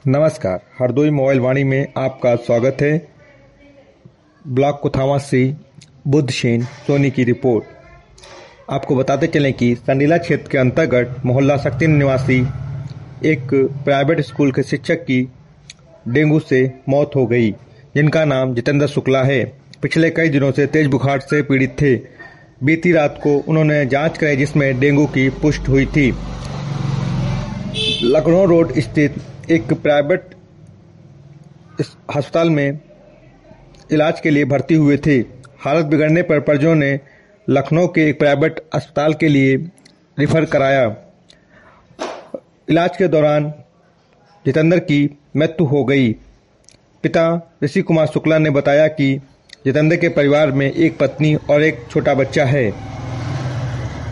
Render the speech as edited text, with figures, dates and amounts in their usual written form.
नमस्कार, हरदोई मोबाइल वाणी में आपका स्वागत है। ब्लॉक कुथावा से बुद्ध सेन सोनी की रिपोर्ट। आपको बताते चलें कि संडीला क्षेत्र के अंतर्गत मोहल्ला शक्ति निवासी एक प्राइवेट स्कूल के शिक्षक की डेंगू से मौत हो गई, जिनका नाम जितेंद्र शुक्ला है। पिछले कई दिनों से तेज बुखार से पीड़ित थे। बीती रात को उन्होंने जांच कराई, जिसमें डेंगू की पुष्टि हुई थी। लखनऊ रोड स्थित एक प्राइवेट अस्पताल में इलाज के लिए भर्ती हुए थे। हालत बिगड़ने पर परिजनों ने लखनऊ के एक प्राइवेट अस्पताल के लिए रिफर कराया। इलाज के दौरान जितेंद्र की मृत्यु हो गई। पिता ऋषि कुमार शुक्ला ने बताया कि जितेंद्र के परिवार में एक पत्नी और एक छोटा बच्चा है।